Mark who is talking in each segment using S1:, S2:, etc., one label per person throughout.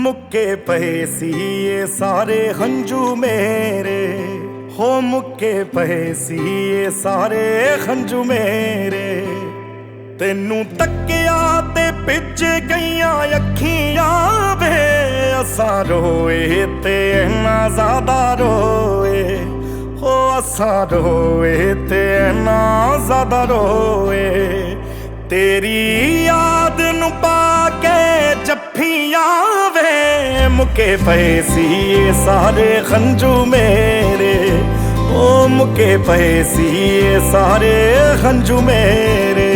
S1: मुक्के पए सी ये सारे हंजू मेरे, हो मुक्के पए सी ये सारे हंजू मेरे। तेनू तकिया ते पिच गईयां अखियां वे, असा रोए ते इन्ना ज़्यादा रोए, हो असा रोए ते इन्ना ज़्यादा रोए। तेरी याद नू पाके जफ्फियां वे, मुक्के पए सी ये सारे खंजू मेरे, ओ मुक्के पए सी ये सारे खंजू मेरे।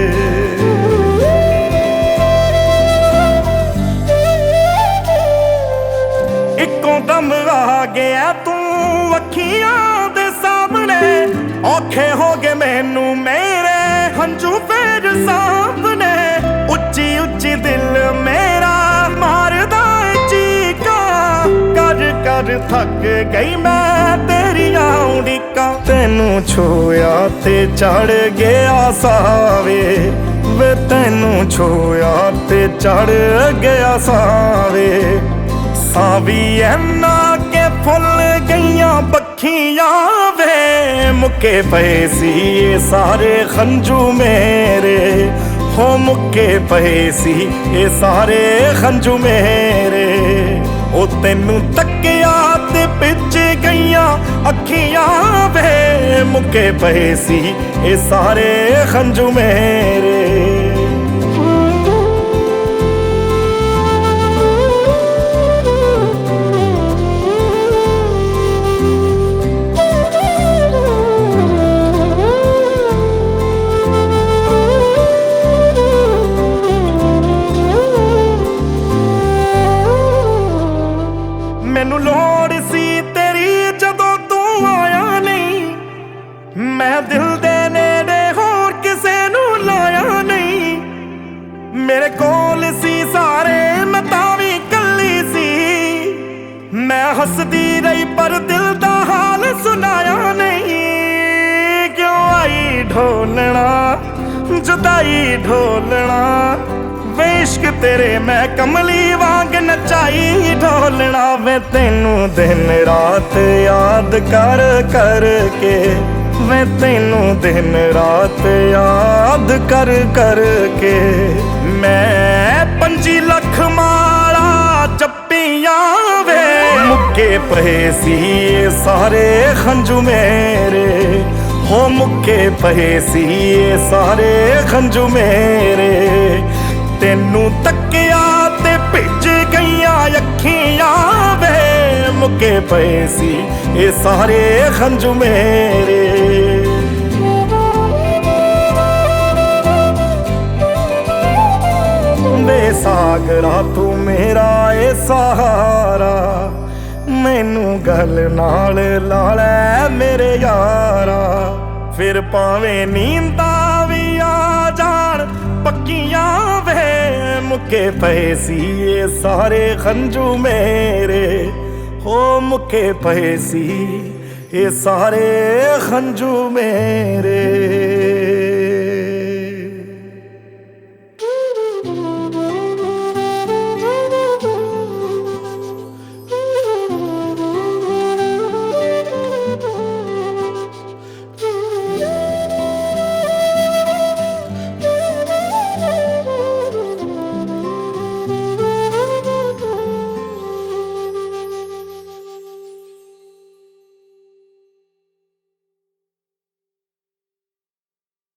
S1: इक्कों दम आ गया तू अखियां दे सामने, औखे हो गए मैनू मेरे हंजू फेर सामने। उच्ची उच्ची दिल मेरा मारदा चीका, कर कर थक गई मैं तेरियां उड़ीकां। तेनू छोया ते चढ़ गया सावे वे, तेनू छोया ते चढ़ गया सावे। सावी ऐना के फुल गईयां पखियां वे, मुक्के पए सी ये सारे खंजू मेरे, हो मुक्के पए सी ये सारे खंजू मेरे। ओ तेनू तकिया ते पिच गईयां अखियां वे, मुक्के पए सी ये सारे खंजू मेरे। मैनू लोड़ सी तेरी जदों तू आया नहीं, मैं दिल दे नेड़े होर किसे नू लाया नहीं। मेरे कोल सी सारे मैं तावी कल्ली सी, मैं हसदी रही पर दिल दा हाल सुनाया नहीं। क्यों आई ढोलना जुदाई ढोलना, वे इश्क तेरे मैं कमली वांग नचाई ढोलना। वे तेनू दिन रात याद कर कर के, वे तेनू दिन रात याद कर कर के। मैं 25 लख माला जप्पियां वे, मुक्के पए सी ये सारे खंजू मेरे, हो मुक्के पए सी ये सारे खंजू मेरे। तेनू तकिया ते पिच गईयां अखियां वे, मुक्के पए सी ये सारे खंजू मेरे। बेसागरा तू मेरा ए सहारा, मैनू गल नाल ला लै मेरे यारा। फिर भावें नींदा भी आ जान पक्कियां वे, मुक्के पए सी ये सारे खंजू मेरे, हो मुक्के पए सी ये सारे खंजू मेरे।